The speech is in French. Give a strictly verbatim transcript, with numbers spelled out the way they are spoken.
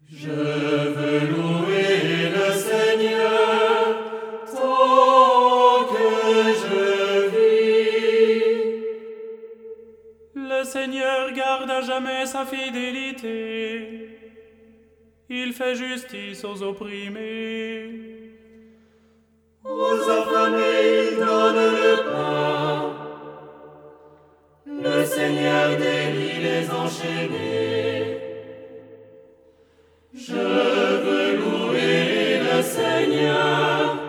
Je veux louer le Seigneur tant que je vis. Le Seigneur garde à jamais sa fidélité. Il fait justice aux opprimés. Aux affamés, il donne le pain. Le Seigneur délie les enchaînés. Je veux louer le Seigneur